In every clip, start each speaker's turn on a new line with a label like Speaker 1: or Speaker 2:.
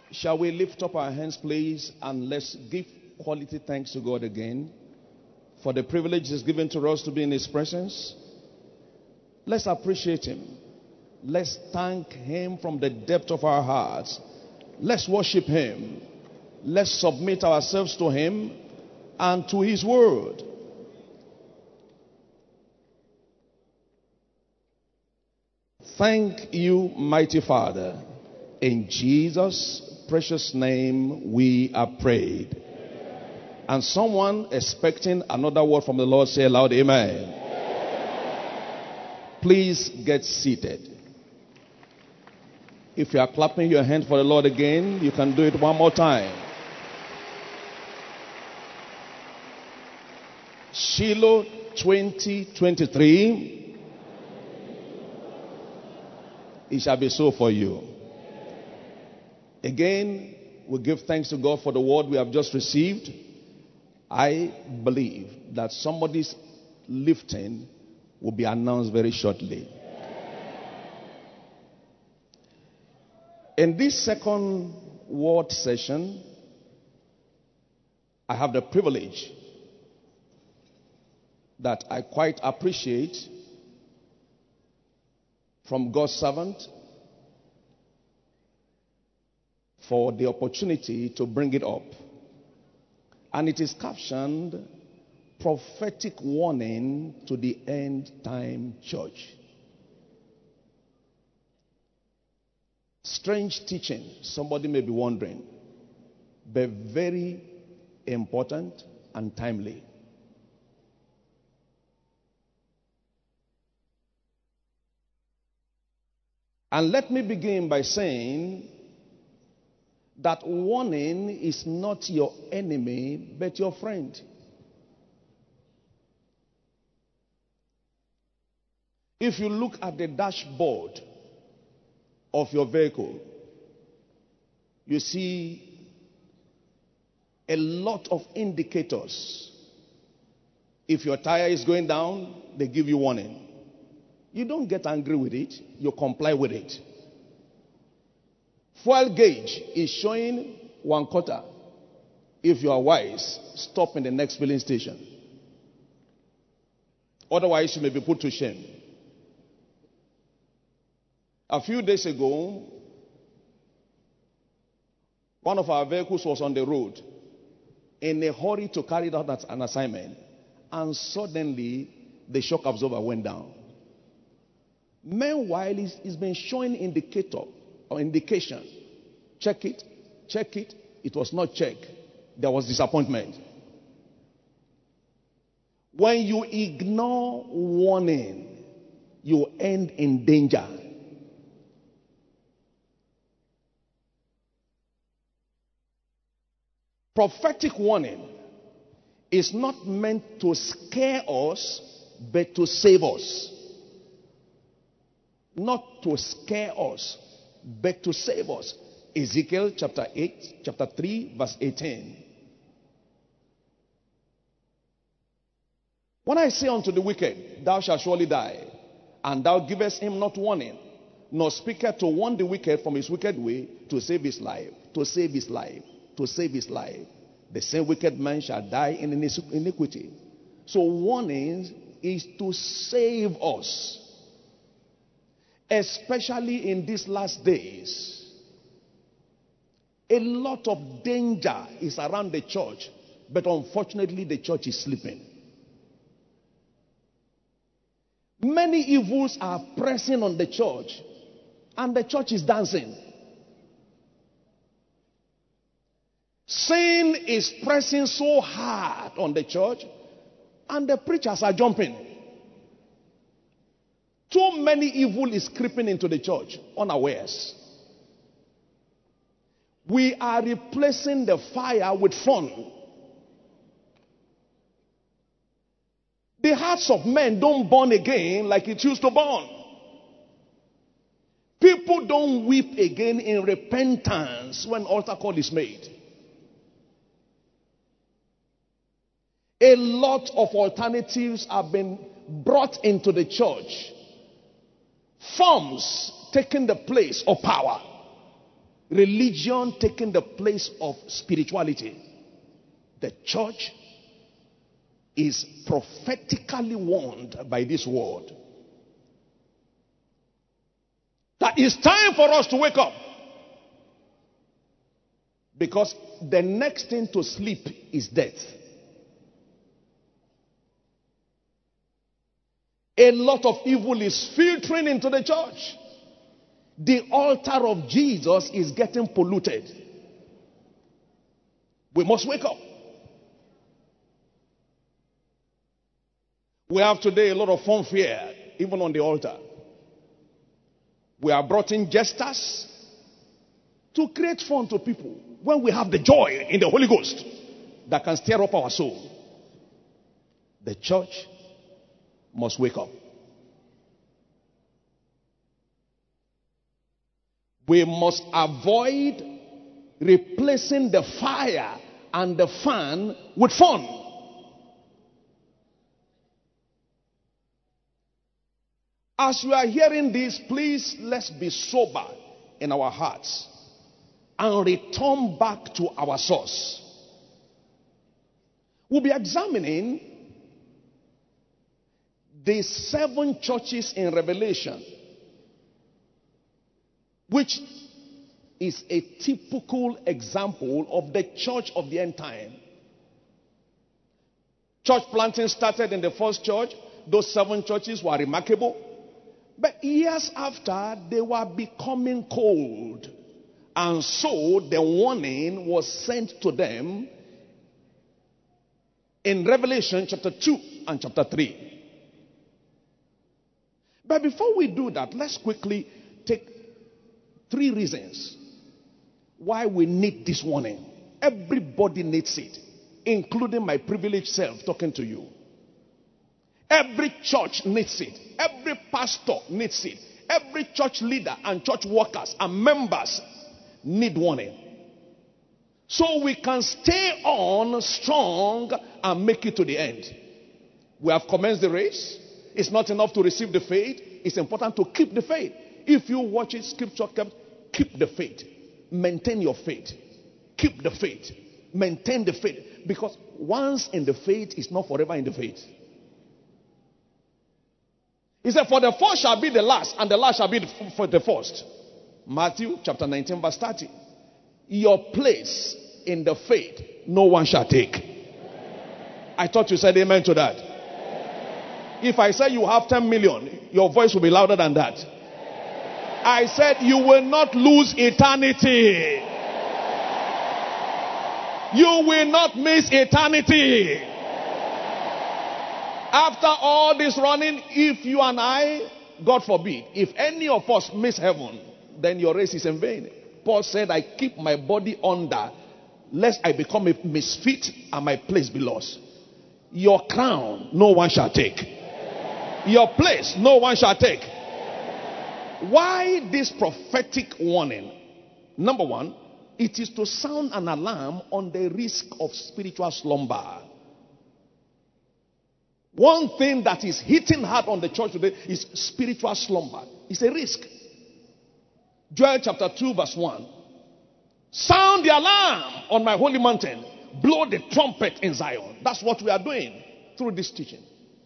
Speaker 1: Shall we lift up our hands, please, and let's give quality thanks to God again for the privilege He's given to us to be in His presence? Let's appreciate Him. Let's thank Him from the depth of our hearts. Let's worship Him. Let's submit ourselves to Him and to His word. Thank you, mighty Father. In Jesus' precious name we are prayed. And someone expecting another word from the Lord, say aloud, amen. Please get seated. If you are clapping your hand for the Lord again, you can do it one more time. Shiloh 2023. It shall be so for you. Again, we give thanks to God for the word we have just received. I believe that somebody's lifting will be announced very shortly. In this second word session, I have the privilege that I quite appreciate from God's servant for the opportunity to bring it up. And it is captioned, Prophetic Warning to the End Time Church. Strange teaching, somebody may be wondering, but very important and timely. And let me begin by saying that warning is not your enemy, but your friend. If you look at the dashboard of your vehicle, you see a lot of indicators. If your tire is going down, they give you warning. You don't get angry with it, you comply with it. Fuel gauge is showing 1/4. If you are wise, stop in the next filling station. Otherwise, you may be put to shame. A few days ago, one of our vehicles was on the road in a hurry to carry out an assignment, and suddenly the shock absorber went down. Meanwhile, it's been showing indicator or indication. Check it, check it. It was not checked. There was disappointment. When you ignore warning, you end in danger. Prophetic warning is not meant to scare us, but to save us. Not to scare us, but to save us. Ezekiel chapter 8, chapter 3, verse 18. When I say unto the wicked, thou shalt surely die, and thou givest him not warning, nor speaketh to warn the wicked from his wicked way, to save his life, to save his life, to save his life, the same wicked man shall die in iniquity. So warning is to save us. Especially in these last days, a lot of danger is around the church, but unfortunately the church is sleeping. Many evils are pressing on the church, and the church is dancing. Sin is pressing so hard on the church, and the preachers are jumping. Too many evil is creeping into the church unawares. We are replacing the fire with fun. The hearts of men don't burn again like it used to burn. People don't weep again in repentance when altar call is made. A lot of alternatives have been brought into the church. Forms taking the place of power. religion taking the place of spirituality, the church is prophetically warned by this word that it's time for us to wake up. Because the next thing to sleep is death. A lot of evil is filtering into the church. The altar of Jesus is getting polluted. We must wake up. We have today a lot of fanfare, even on the altar. We are brought in jesters to create fun to people when we have the joy in the Holy Ghost that can stir up our soul. The church must wake up. We must avoid replacing the fire and the fan with fun. As you are hearing this, please let's be sober in our hearts and return back to our source. We'll be examining the 7 churches in Revelation, which is a typical example of the church of the end time. Church planting started in the first church. Those 7 churches were remarkable. But years after, they were becoming cold. And so the warning was sent to them in Revelation chapter 2 and chapter 3. But before we do that, let's quickly take 3 reasons why we need this warning. Everybody needs it, including my privileged self talking to you. Every church needs it. Every pastor needs it. Every church leader and church workers and members need warning. So we can stay on strong and make it to the end. We have commenced the race. It's not enough to receive the faith. It's important to keep the faith. If you watch it, scripture keep the faith. Maintain your faith. Keep the faith. Maintain the faith. Because once in the faith is not forever in the faith. He said, for the first shall be the last, and the last shall be for the first. Matthew chapter 19 verse 30. Your place in the faith, no one shall take. I thought you said amen to that. If I say you have 10 million, your voice will be louder than that. I said you will not lose eternity. You will not miss eternity. After all this running, if you and I, God forbid, if any of us miss heaven, then your race is in vain. Paul said, I keep my body under, lest I become a misfit and my place be lost. Your crown, no one shall take. Your place, no one shall take. Why this prophetic warning? Number 1, it is to sound an alarm on the risk of spiritual slumber. One thing that is hitting hard on the church today is spiritual slumber. It's a risk. Joel chapter 2 verse 1. Sound the alarm on my holy mountain. Blow the trumpet in Zion. That's what we are doing through this teaching.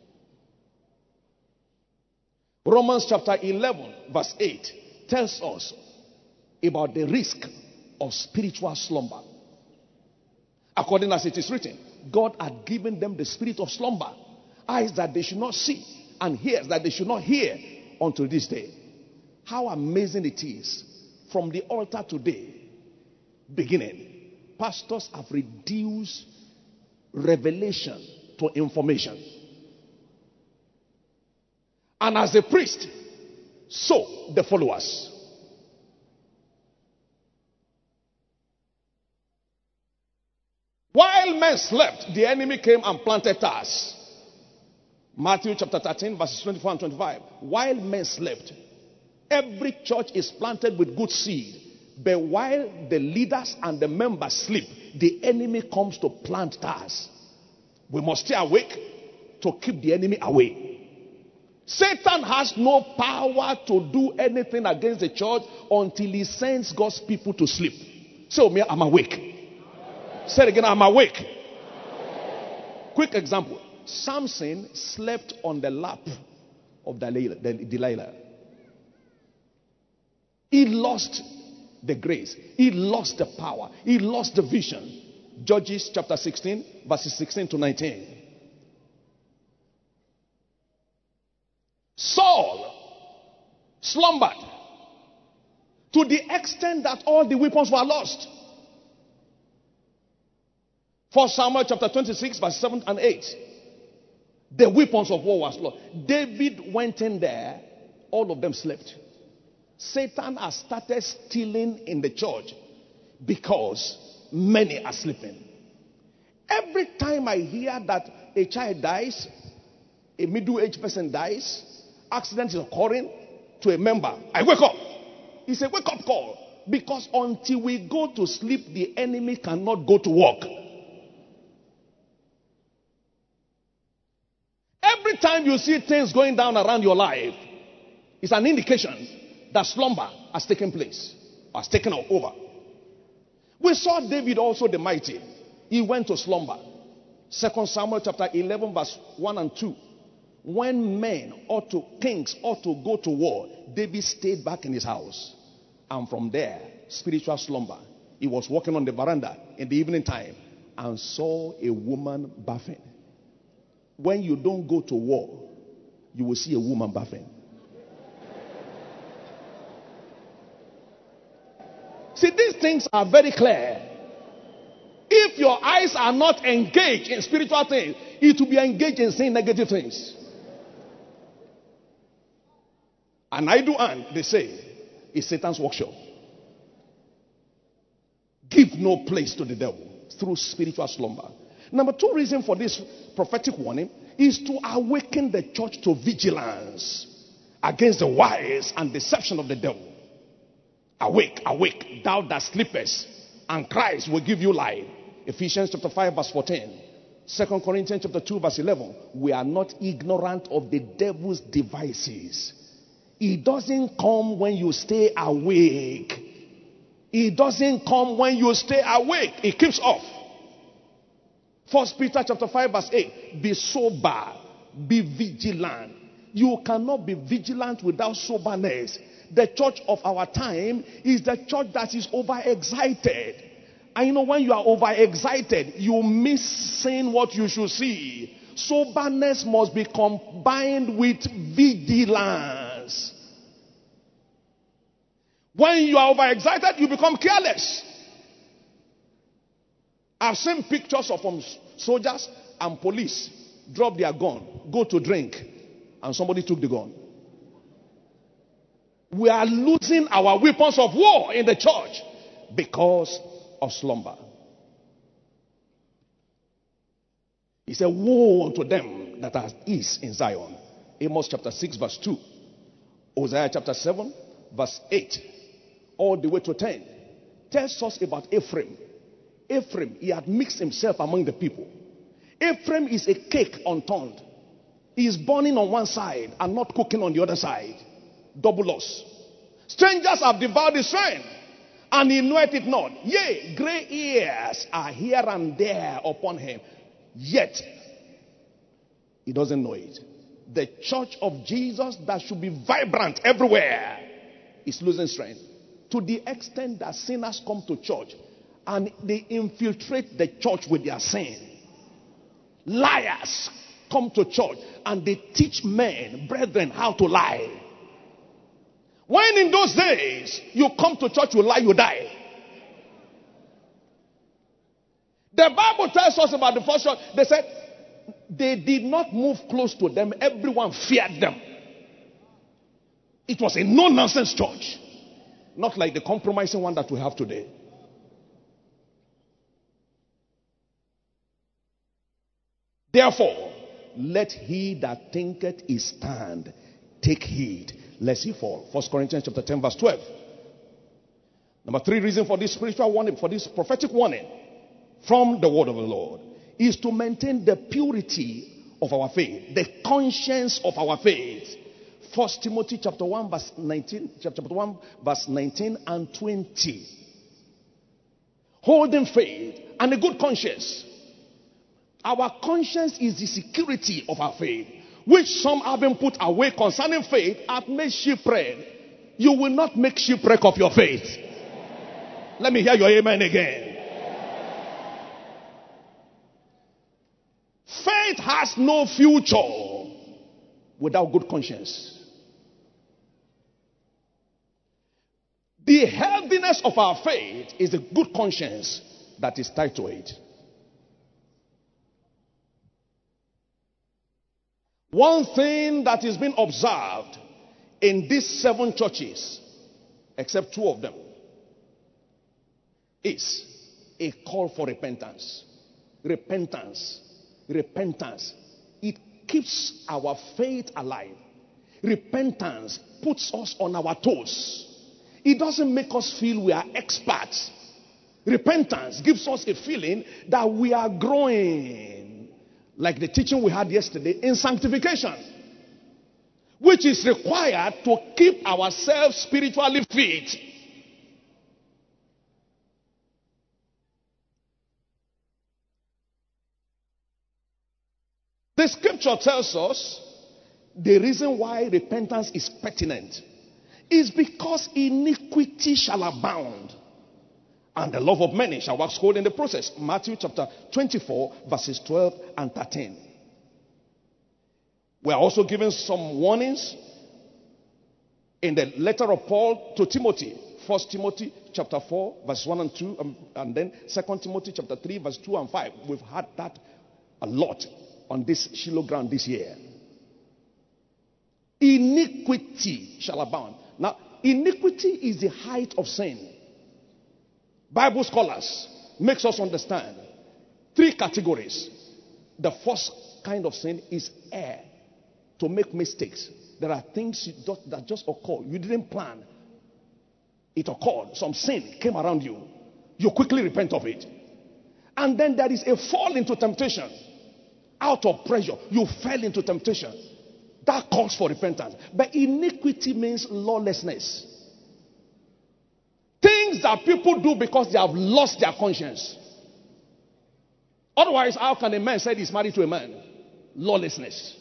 Speaker 1: Romans chapter 11 verse 8 tells us about the risk of spiritual slumber. According as it is written, God had given them the spirit of slumber. Eyes that they should not see, and ears that they should not hear until this day. How amazing it is. From the altar today, beginning, pastors have reduced revelation to information. And as a priest, so the followers. While men slept, the enemy came and planted tares. Matthew chapter 13 verses 24 and 25. While men slept, every church is planted with good seed. But while the leaders and the members sleep, the enemy comes to plant tares. We must stay awake to keep the enemy away. Satan has no power to do anything against the church until he sends God's people to sleep. So me, I'm awake. Say it again, I'm awake. Quick example. Samson slept on the lap of Delilah. He lost the grace. He lost the power. He lost the vision. Judges chapter 16, verses 16 to 19. Saul slumbered to the extent that all the weapons were lost. 1 Samuel chapter 26, verse 7 and 8. The weapons of war was lost. David went in there, all of them slept. Satan has started stealing in the church because many are sleeping. Every time I hear that a child dies, a middle-aged person dies, accident is occurring to a member, I wake up. It's a wake-up call. Because until we go to sleep, the enemy cannot go to work. Every time you see things going down around your life, it's an indication that slumber has taken place, has taken over. We saw David also the mighty. He went to slumber. 2 Samuel chapter 11 verse 1 and 2. When kings ought to go to war, David stayed back in his house. And from there, spiritual slumber. He was walking on the veranda in the evening time and saw a woman bathing. When you don't go to war, you will see a woman bathing. See, these things are very clear. If your eyes are not engaged in spiritual things, it will be engaged in saying negative things. An idle hand, they say, is Satan's workshop. Give no place to the devil through spiritual slumber. Number 2 reason for this prophetic warning is to awaken the church to vigilance against the wiles and deception of the devil. Awake, awake, thou that sleepest, and Christ will give you light. Ephesians chapter 5 verse 14. 2 Corinthians chapter 2 verse 11. We are not ignorant of the devil's devices. He doesn't come when you stay awake. He doesn't come when you stay awake. He keeps off. 1 Peter chapter 5 verse 8. Be sober. Be vigilant. You cannot be vigilant without soberness. The church of our time is the church that is overexcited. And you know, when you are overexcited, you miss seeing what you should see. Soberness must be combined with vigilance. When you are overexcited, you become careless. I've seen pictures of soldiers and police drop their gun, go to drink, and somebody took the gun. We are losing our weapons of war in the church because of slumber. He said, woe unto them that are ease in Zion. Amos chapter 6 verse 2. Hosea chapter 7 verse 8. All the way to 10. Tells us about Ephraim. Ephraim, he had mixed himself among the people. Ephraim is a cake unturned. He is burning on one side and not cooking on the other side. Double loss. Strangers have devoured his strength, and he knoweth it not. Yea, gray hairs are here and there upon him, yet he doesn't know it. The church of Jesus that should be vibrant everywhere is losing strength, to the extent that sinners come to church and they infiltrate the church with their sin. Liars come to church and they teach men, brethren, how to lie. When in those days you come to church, you lie, you die. The Bible tells us about the first church. They said they did not move close to them. Everyone feared them. It was a no-nonsense church. Not like the compromising one that we have today. Therefore, let he that thinketh he stand take heed lest he fall. 1 Corinthians chapter 10 verse 12. Number 3 reason for this spiritual warning, for this prophetic warning from the word of the Lord, is to maintain the purity of our faith. The conscience of our faith. 1 Timothy chapter 1 verse 19, chapter 1 verse 19 and 20. Holding faith and a good conscience. Our conscience is the security of our faith, which some having put away concerning faith have made shipwreck. You will not make shipwreck of your faith. Let me hear your amen again. Faith has no future without good conscience. The healthiness of our faith is the good conscience that is tied to it. One thing that is being observed in these 7 churches, except 2 of them, is a call for repentance. Repentance. Repentance. It keeps our faith alive. Repentance puts us on our toes. It doesn't make us feel we are experts. Repentance gives us a feeling that we are growing. Like the teaching we had yesterday in sanctification, which is required to keep ourselves spiritually fit. The scripture tells us the reason why repentance is pertinent is because iniquity shall abound, and the love of many shall wax cold in the process. Matthew chapter 24, verses 12 and 13. We are also given some warnings in the letter of Paul to Timothy. 1 Timothy chapter 4, verse 1 and 2, and then 2 Timothy chapter 3, verse 2 and 5. We've had that a lot on this Shiloh ground this year. Iniquity shall abound. Now, iniquity is the height of sin. Bible scholars makes us understand 3 categories. The first kind of sin is error, to make mistakes. There are things that just occur. You didn't plan. It occurred. Some sin came around you. You quickly repent of it. And then there is a fall into temptation. Out of pressure, you fell into temptation. That calls for repentance. But iniquity means lawlessness. Things that people do because they have lost their conscience. Otherwise, how can a man say he's married to a man? Lawlessness.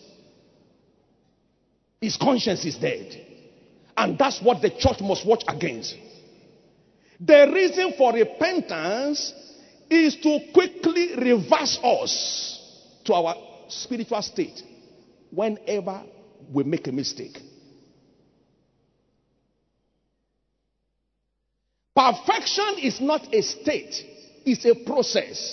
Speaker 1: His conscience is dead. And that's what the church must watch against. The reason for repentance is to quickly reverse us to our spiritual state whenever we make a mistake. Perfection is not a state, it's a process.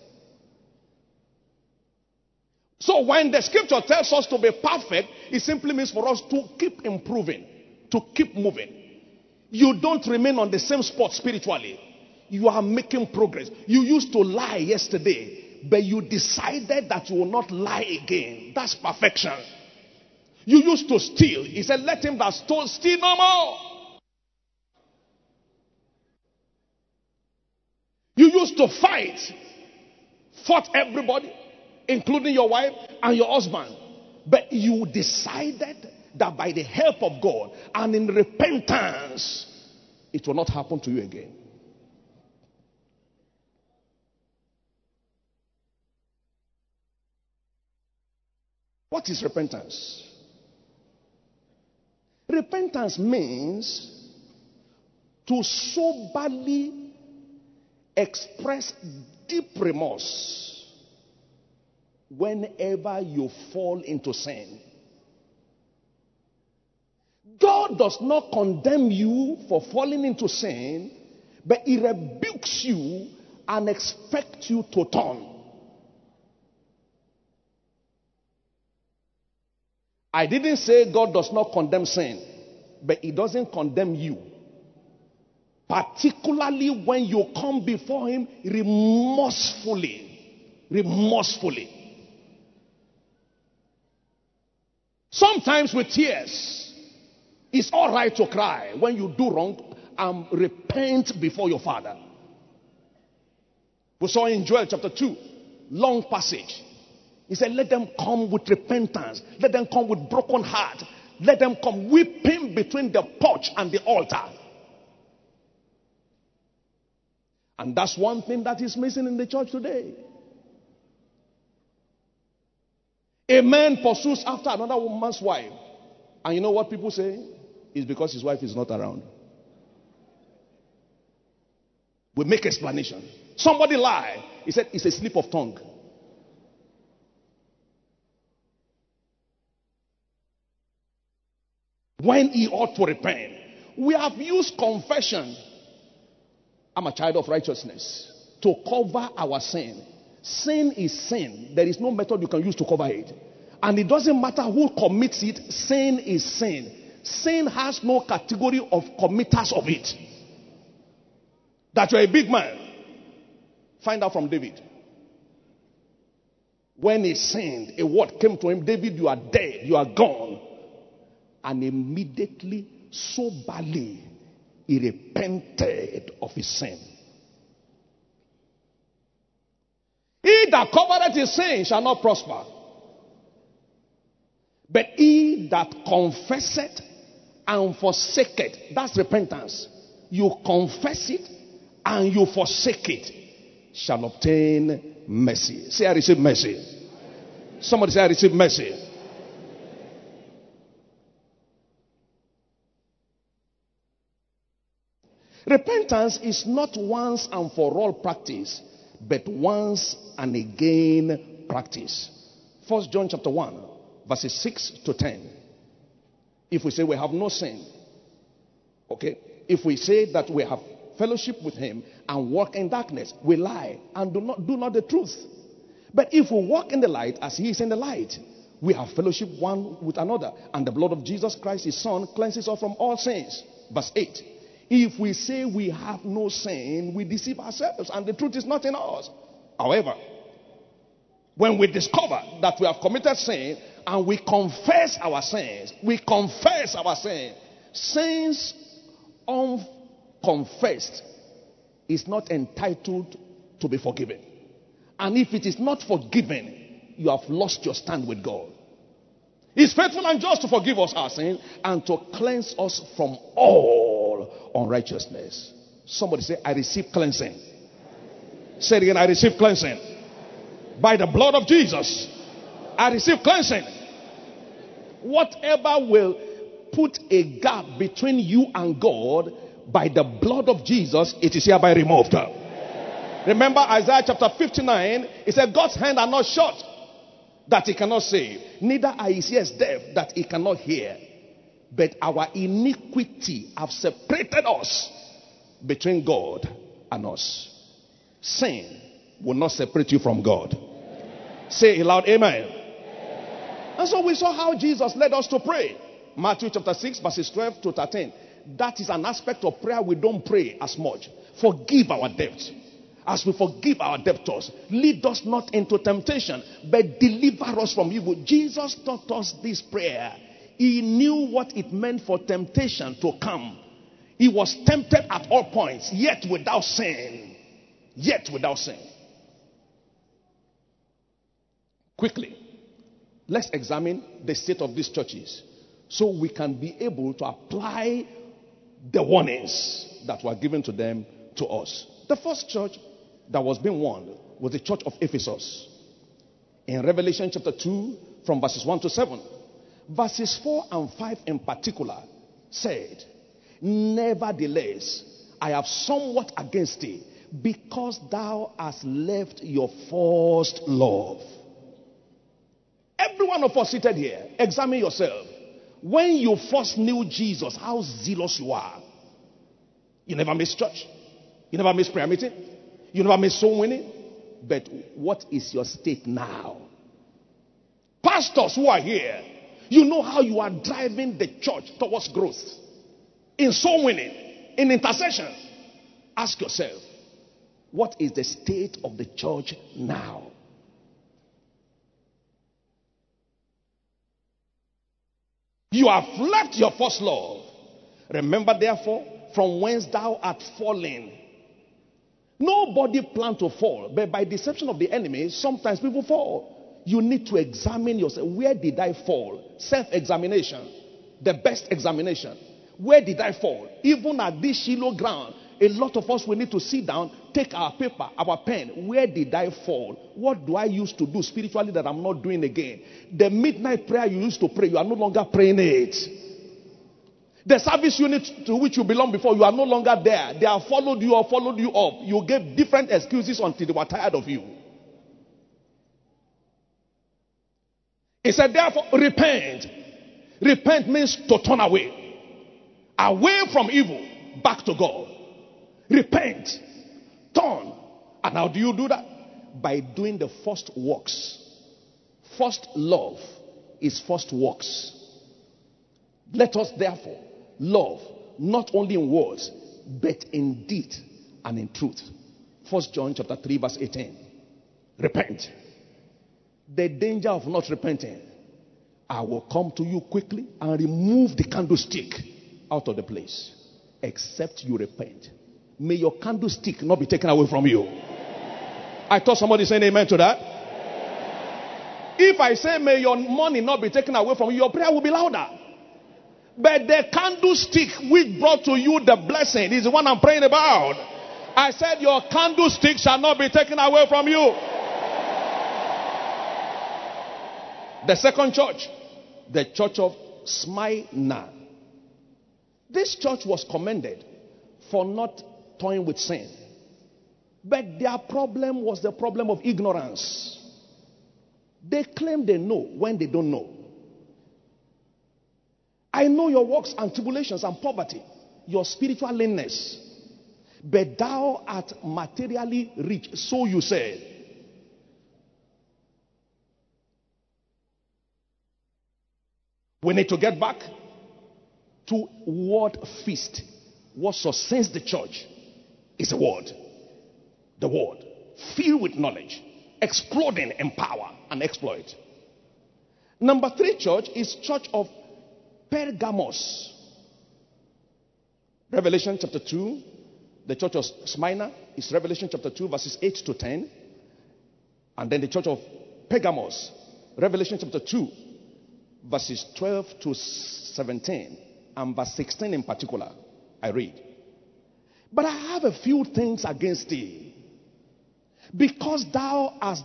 Speaker 1: So when the scripture tells us to be perfect, it simply means for us to keep improving, to keep moving. You don't remain on the same spot spiritually. You are making progress. You used to lie yesterday, but you decided that you will not lie again. That's perfection. You used to steal. He said, let him that stole steal no more. You used to fight, fought everybody, including your wife and your husband. But you decided that by the help of God and in repentance, it will not happen to you again. What is repentance? Repentance means to soberly express deep remorse whenever you fall into sin. God does not condemn you for falling into sin, but He rebukes you and expects you to turn. I didn't say God does not condemn sin, but He doesn't condemn you. Particularly when you come before Him remorsefully. Remorsefully. Sometimes with tears. It's all right to cry when you do wrong and repent before your Father. We saw in Joel chapter 2, long passage. He said, let them come with repentance. Let them come with broken heart. Let them come weeping between the porch and the altar. And that's one thing that is missing in the church today. A man pursues after another woman's wife. And you know what people say? It's because his wife is not around. We make explanation. Somebody lie. He said it's a slip of tongue. When he ought to repent. We have used confession. I'm a child of righteousness. To cover our sin. Sin is sin. There is no method you can use to cover it. And it doesn't matter who commits it. Sin is sin. Sin has no category of committers of it. That you're a big man. Find out from David. When he sinned, a word came to him. David, you are dead. You are gone. And immediately, soberly, he repented of his sin. He that covereth his sin shall not prosper. But he that confesseth and forsaketh, that's repentance. You confess it and you forsake it, shall obtain mercy. Say, I receive mercy. Somebody say, I receive mercy. Repentance is not once and for all practice, but once and again practice. 1 John chapter 1, verses 6 to 10. If we say we have no sin, okay, if we say that we have fellowship with him and walk in darkness, we lie and do not the truth. But if we walk in the light as he is in the light, we have fellowship one with another, and the blood of Jesus Christ, his son, cleanses us from all sins. Verse 8. If we say we have no sin, we deceive ourselves, and the truth is not in us. However, when we discover that we have committed sin and we confess our sins, sins unconfessed is not entitled to be forgiven. And if it is not forgiven, you have lost your stand with God. He's faithful and just to forgive us our sins and to cleanse us from all unrighteousness. Somebody say, I receive cleansing. Say it again, I receive cleansing. By the blood of Jesus, I receive cleansing. Whatever will put a gap between you and God, by the blood of Jesus, it is hereby removed. Remember Isaiah chapter 59, it said, God's hands are not short that he cannot save, neither are his ears deaf that he cannot hear. But our iniquity have separated us between God and us. Sin will not separate you from God. Say it loud, amen. And so we saw how Jesus led us to pray. Matthew chapter 6, verses 12 to 13. That is an aspect of prayer we don't pray as much. Forgive our debts as we forgive our debtors. Lead us not into temptation, but deliver us from evil. Jesus taught us this prayer. He knew what it meant for temptation to come. He was tempted at all points, yet without sin. Yet without sin. Quickly, let's examine the state of these churches so we can be able to apply the warnings that were given to them to us. The first church that was being warned was the church of Ephesus. In Revelation chapter 2, from verses 1 to 7, verses 4 and 5 in particular said, Nevertheless, I have somewhat against thee, because thou hast left your first love. Every one of us seated here, examine yourself. When you first knew Jesus, how zealous you are. You never miss church. You never miss prayer meeting. You never miss soul winning. But what is your state now? Pastors who are here, you know how you are driving the church towards growth. In soul winning, in intercession. Ask yourself, what is the state of the church now? You have left your first love. Remember therefore, from whence thou art fallen. Nobody planned to fall, but by deception of the enemy, sometimes people fall. You need to examine yourself. Where did I fall? Self-examination. The best examination. Where did I fall? Even at this Shiloh ground, a lot of us will need to sit down, take our paper, our pen. Where did I fall? What do I used to do spiritually that I'm not doing again? The midnight prayer you used to pray, you are no longer praying it. The service unit to which you belong before, you are no longer there. They have followed you or followed you up. You gave different excuses until they were tired of you. He said, therefore, repent. Repent means to turn away. Away from evil, back to God. Repent. Turn. And how do you do that? By doing the first works. First love is first works. Let us therefore love, not only in words, but in deed and in truth. 1 John chapter 3 verse 18. Repent. The danger of not repenting. I will come to you quickly and remove the candlestick out of the place. Except you repent. May your candlestick not be taken away from you. I thought somebody saying amen to that. If I say may your money not be taken away from you, your prayer will be louder. But the candlestick which brought to you the blessing is the one I'm praying about. I said your candlestick shall not be taken away from you. The second church, the church of Smyrna. This church was commended for not toying with sin. But their problem was the problem of ignorance. They claim they know when they don't know. I know your works and tribulations and poverty, your spiritual leanness. But thou art materially rich, so you said. We need to get back to word feast. What sustains the church is the word. The word. Filled with knowledge. Exploding in power and exploit. Number 3 church is church of Pergamos. Revelation chapter 2. The church of Smyrna is Revelation chapter 2 verses 8 to 10. And then the church of Pergamos. Revelation chapter 2 verses 12 to 17. And verse 16 in particular. I read. But I have a few things against thee. Because thou hast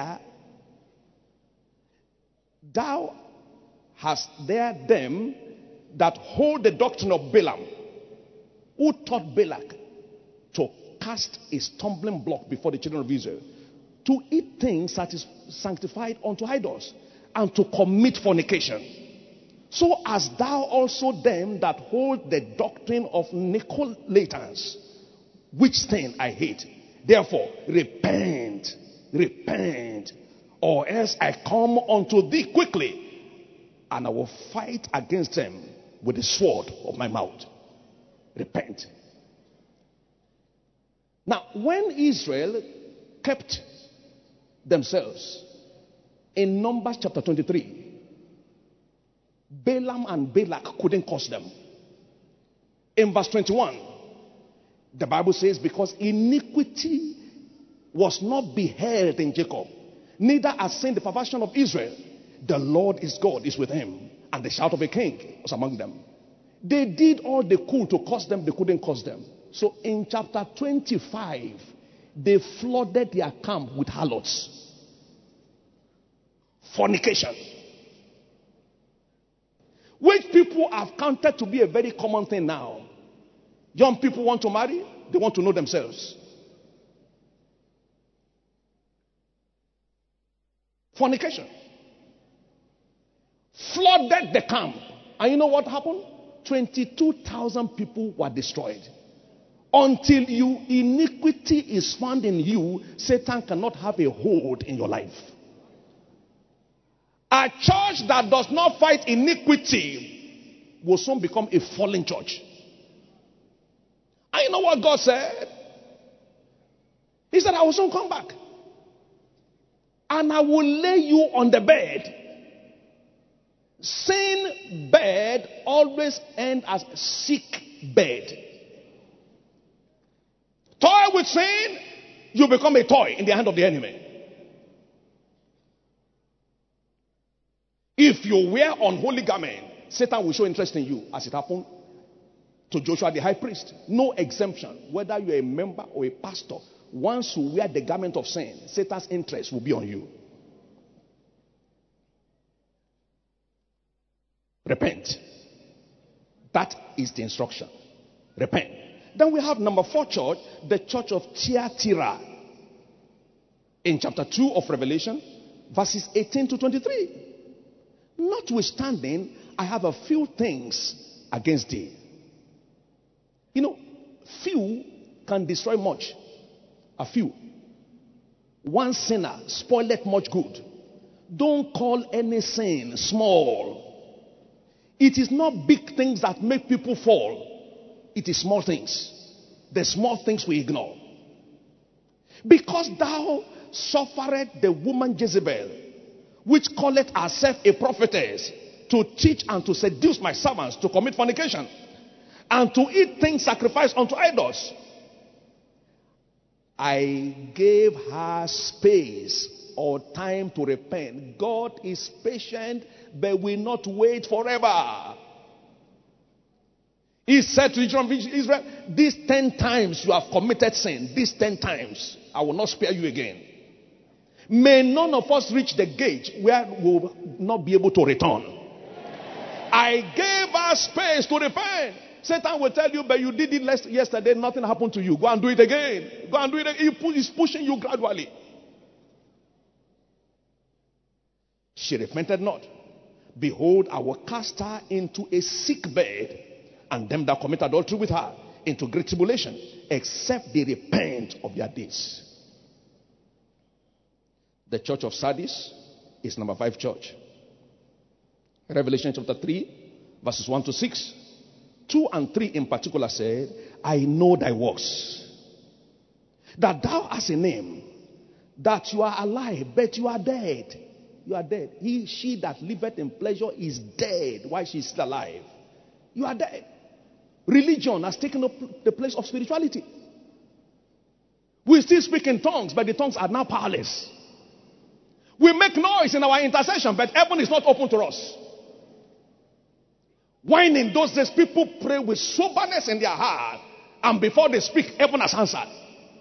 Speaker 1: there them that hold the doctrine of Balaam, who taught Balak to cast a stumbling block before the children of Israel, to eat things that is sanctified unto idols, and to commit fornication. So as thou also them that hold the doctrine of Nicolaitans, which thing I hate. Therefore, repent, or else I come unto thee quickly, and I will fight against them with the sword of my mouth. Repent. Now, when Israel kept themselves in Numbers chapter 23, Balaam and Balak couldn't curse them. In verse 21, the Bible says, because iniquity was not beheld in Jacob, neither has seen the perversion of Israel. The Lord is God, is with him, and the shout of a king was among them. They did all they could to curse them, they couldn't curse them. So in chapter 25, they flooded their camp with harlots. Fornication. Which people have counted to be a very common thing now. Young people want to marry, they want to know themselves. Fornication. Flooded the camp. And you know what happened? 22,000 people were destroyed. Until iniquity is found in you, Satan cannot have a hold in your life. A church that does not fight iniquity will soon become a fallen church. And you know what God said? He said, I will soon come back. And I will lay you on the bed. Sin bed always ends as sick bed. Toy with sin, you become a toy in the hand of the enemy. you wear unholy garment, Satan will show interest in you, as it happened to Joshua the high priest. No exemption. Whether you're a member or a pastor, once you wear the garment of sin, Satan's interest will be on you. Repent. That is the instruction. Repent. Then we have number 4 church, the church of Thyatira. In chapter 2 of Revelation, verses 18 to 23. Notwithstanding, I have a few things against thee. You know, few can destroy much. A few. One sinner spoileth much good. Don't call any sin small. It is not big things that make people fall. It is small things. The small things we ignore. Because thou suffered the woman Jezebel, which calleth herself a prophetess, to teach and to seduce my servants to commit fornication, and to eat things sacrificed unto idols. I gave her space or time to repent. God is patient, but will not wait forever. He said to the children of Israel, these 10 times you have committed sin, these 10 times, I will not spare you again. May none of us reach the gauge where we will not be able to return. I gave us space to repent. Satan will tell you, but you did it yesterday, nothing happened to you. Go and do it again. Go and do it again. He's pushing you gradually. She repented not. Behold, I will cast her into a sick bed, and them that commit adultery with her into great tribulation, except they repent of their deeds. The church of Sardis is number 5 church. Revelation chapter 3, verses 1 to 6. 2 and 3 in particular said, I know thy works, that thou hast a name, that you are alive, but you are dead. You are dead. She that liveth in pleasure is dead while she is still alive. You are dead. Religion has taken up the place of spirituality. We still speak in tongues, but the tongues are now powerless. We make noise in our intercession, but heaven is not open to us. When in those days people pray with soberness in their heart, and before they speak, heaven has answered.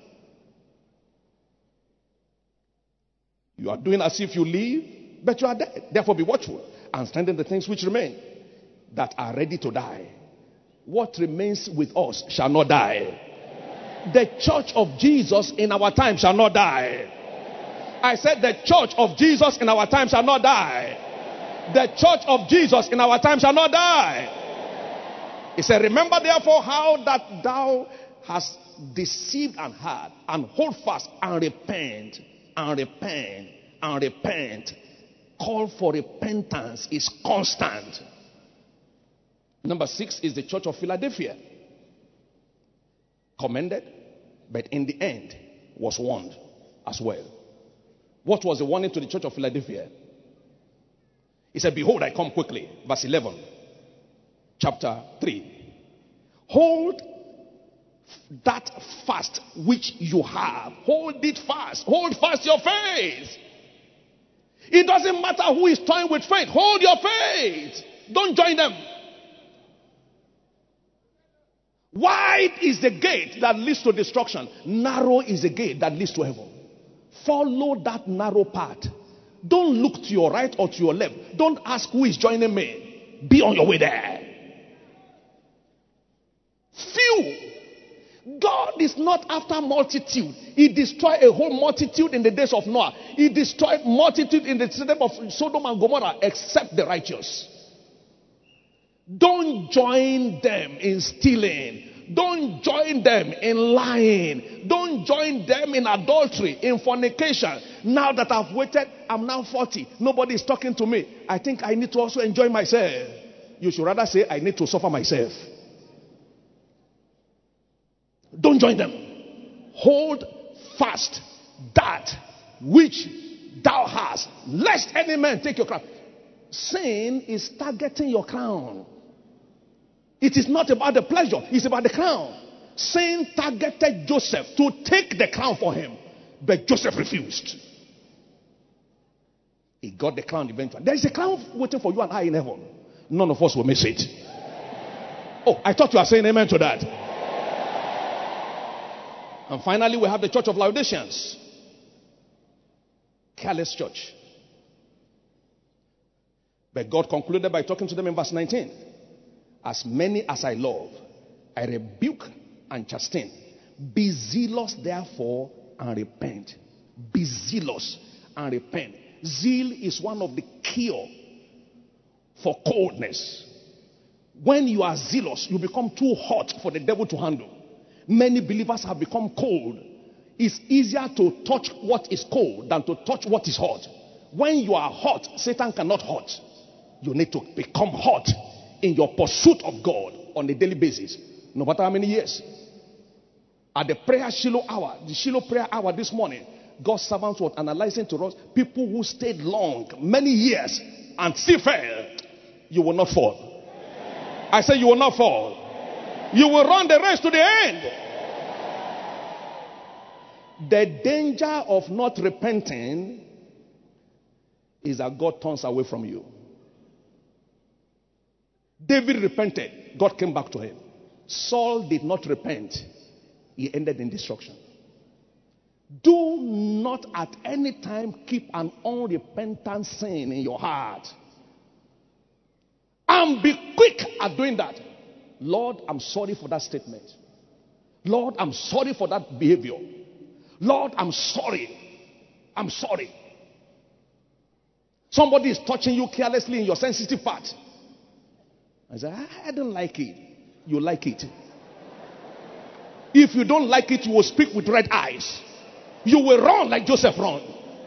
Speaker 1: You are doing as if you live, but you are dead. Therefore be watchful and strengthen the things which remain, that are ready to die. What remains with us shall not die. The church of Jesus in our time shall not die. I said the church of Jesus in our time shall not die. The church of Jesus in our time shall not die. He said, remember therefore how that thou hast deceived and had, and hold fast and repent, and repent, and repent. Call for repentance is constant. Number 6 is the church of Philadelphia. Commended, but in the end was warned as well. What was the warning to the church of Philadelphia? He said, behold, I come quickly. Verse 11. Chapter 3. Hold that fast which you have. Hold it fast. Hold fast your faith. It doesn't matter who is toying with faith. Hold your faith. Don't join them. Wide is the gate that leads to destruction. Narrow is the gate that leads to heaven. Follow that narrow path. Don't look to your right or to your left. Don't ask who is joining me. Be on your way there. Few. God is not after multitude. He destroyed a whole multitude in the days of Noah. He destroyed multitude in the city of Sodom and Gomorrah, except the righteous. Don't join them in stealing. Don't join them in lying. Don't join them in adultery, in fornication. Now that I've waited, I'm now 40. Nobody is talking to me. I think I need to also enjoy myself. You should rather say, I need to suffer myself. Don't join them. Hold fast that which thou hast, lest any man take your crown. Sin is targeting your crown. It is not about the pleasure, it's about the crown. Sin targeted Joseph to take the crown for him, but Joseph refused. He got the crown eventually. There is a crown waiting for you and I in heaven. None of us will miss it. Oh, I thought you were saying amen to that. And finally, we have the church of Laodiceans. Careless church. But God concluded by talking to them in verse 19. As many as I love, I rebuke and chasten. Be zealous, therefore, and repent. Be zealous and repent. Zeal is one of the cure for coldness. When you are zealous, you become too hot for the devil to handle. Many believers have become cold. It's easier to touch what is cold than to touch what is hot. When you are hot, Satan cannot hurt. You need to become hot in your pursuit of God on a daily basis, no matter how many years. At the prayer Shiloh hour, the Shiloh prayer hour this morning, God's servants were analyzing to us people who stayed long, many years, and still fell. You will not fall. I say you will not fall. You will run the race to the end. The danger of not repenting is that God turns away from you. David repented. God came back to him. Saul did not repent. He ended in destruction. Do not at any time keep an unrepentant sin in your heart. And be quick at doing that. Lord, I'm sorry for that statement. Lord, I'm sorry for that behavior. Lord, I'm sorry. I'm sorry. Somebody is touching you carelessly in your sensitive part. I say, I don't like it. You like it. If you don't like it, you will speak with red eyes. You will run like Joseph ran.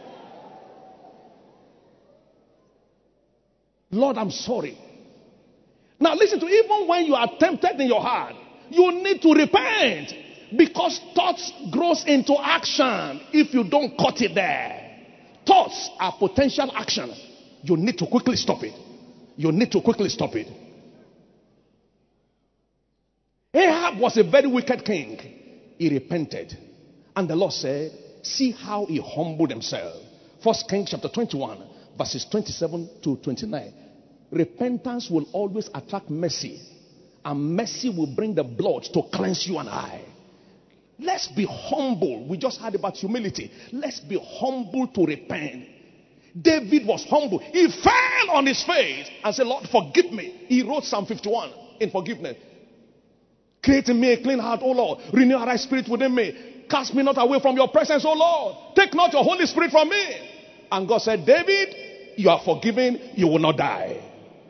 Speaker 1: Lord, I'm sorry. Now listen to, even when you are tempted in your heart, you need to repent. Because thoughts grows into action if you don't cut it there. Thoughts are potential action. You need to quickly stop it. You need to quickly stop it. Ahab was a very wicked king. He repented. And the Lord said, see how he humbled himself. 1 Kings chapter 21, verses 27 to 29. Repentance will always attract mercy. And mercy will bring the blood to cleanse you and I. Let's be humble. We just heard about humility. Let's be humble to repent. David was humble. He fell on his face and said, Lord, forgive me. He wrote Psalm 51 in forgiveness. Create in me a clean heart, O Lord. Renew a right spirit within me. Cast me not away from your presence, O Lord. Take not your Holy Spirit from me. And God said, David, you are forgiven. You will not die.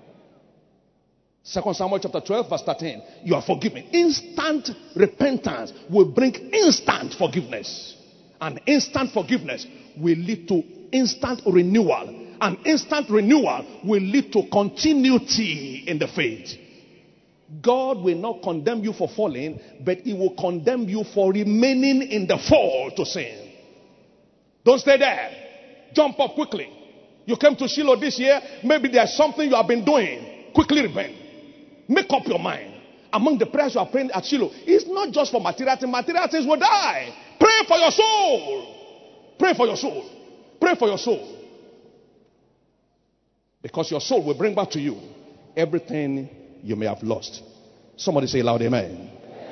Speaker 1: 2 Samuel chapter 12 verse 13. You are forgiven. Instant repentance will bring instant forgiveness. And instant forgiveness will lead to instant renewal. And instant renewal will lead to continuity in the faith. God will not condemn you for falling, but he will condemn you for remaining in the fall to sin. Don't stay there. Jump up quickly. You came to Shiloh this year. Maybe there's something you have been doing. Quickly repent. Make up your mind. Among the prayers you are praying at Shiloh, it's not just for material things. Material things will die. Pray for your soul. Pray for your soul. Pray for your soul. Because your soul will bring back to you everything you may have lost. Somebody say loud amen.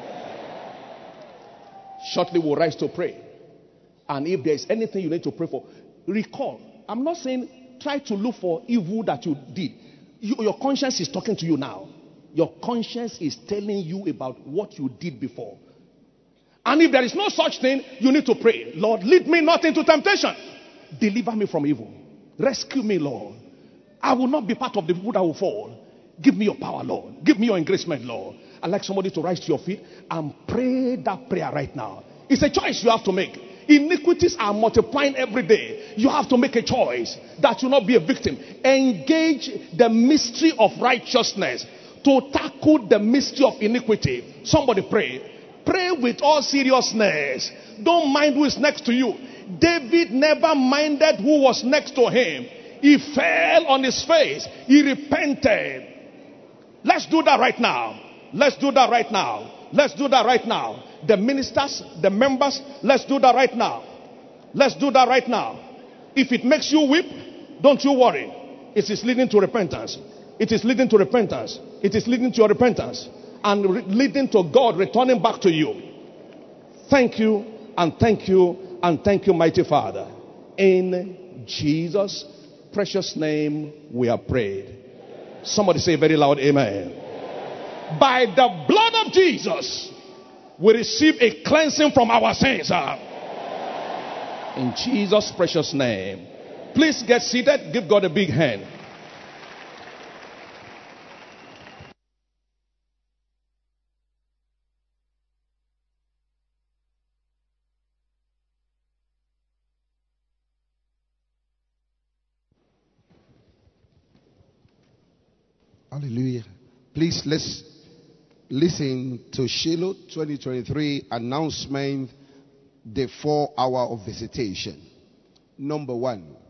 Speaker 1: Shortly we'll rise to pray. And if there is anything you need to pray for, recall. I'm not saying try to look for evil that you did. Your conscience is talking to you now. Your conscience is telling you about what you did before. And if there is no such thing, you need to pray. Lord, lead me not into temptation. Deliver me from evil. Rescue me, Lord. I will not be part of the people that will fall. Give me your power, Lord. Give me your engracement, Lord. I'd like somebody to rise to your feet and pray that prayer right now. It's a choice you have to make. Iniquities are multiplying every day. You have to make a choice that you not be a victim. Engage the mystery of righteousness to tackle the mystery of iniquity. Somebody pray. Pray with all seriousness. Don't mind who is next to you. David never minded who was next to him. He fell on his face. He repented. Let's do that right now. Let's do that right now. Let's do that right now. The ministers, the members, let's do that right now. Let's do that right now. If it makes you weep, Don't you worry. It is leading to repentance. It is leading to repentance. It is leading to your repentance. And leading to God returning back to you. Thank you and thank you and thank you, mighty Father. In Jesus' precious name we are prayed. Somebody say very loud, amen. By the blood of Jesus, we receive a cleansing from our sins. In Jesus' precious name. Please get seated. Give God a big hand.
Speaker 2: Hallelujah. Please let's listen to Shiloh 2023 announcement, the 4 hour of visitation. Number 1.